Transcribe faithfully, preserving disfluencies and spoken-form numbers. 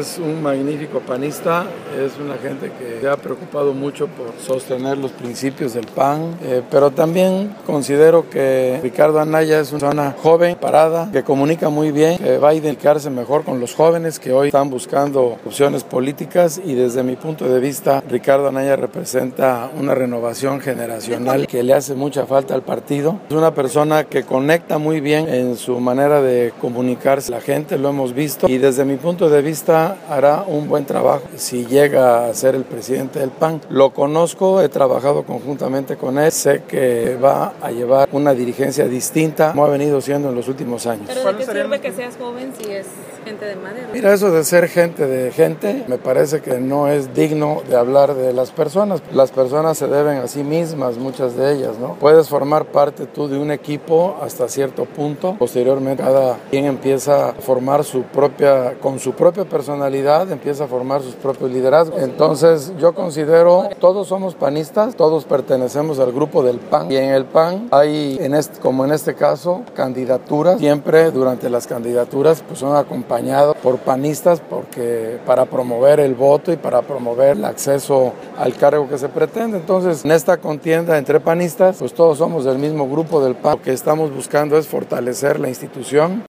es un magnífico panista, es una gente que se ha preocupado mucho por sostener los principios del P A N, eh, pero también considero que Ricardo Anaya es una persona joven, parada, que comunica muy bien, que va a identificarse mejor con los jóvenes que hoy están buscando opciones políticas, y desde mi punto de vista Ricardo Anaya representa una renovación generacional que le hace mucha falta al partido. Es una persona que conecta muy bien en su manera de comunicarse a la gente, lo hemos visto, y desde mi punto de vista hará un buen trabajo si llega a ser el presidente del P A N. Lo conozco, he trabajado conjuntamente con él, sé que va a llevar una dirigencia distinta como ha venido siendo en los últimos años. ¿Pero de qué sirve que seas joven si es gente de Madero? Mira, eso de ser gente de gente me parece que no es digno de hablar de las personas. Las personas se deben a sí mismas, muchas de ellas, ¿no? Puedes formar parte tú de un equipo hasta cierto punto. Posteriormente, cada quien empieza a formar su propia, con su propia personalidad, empieza a formar sus propios liderazgos. Entonces, yo considero, todos somos panistas, todos pertenecemos al grupo del P A N, y en el P A N hay, en este, como en este caso, candidaturas. Siempre durante las candidaturas pues son acompañados por panistas, porque para promover el voto y para promover el acceso al cargo que se pretende. Entonces, en esta contienda entre panistas, pues todos somos del mismo grupo del P A N. Lo que estamos buscando es fortalecer la institución.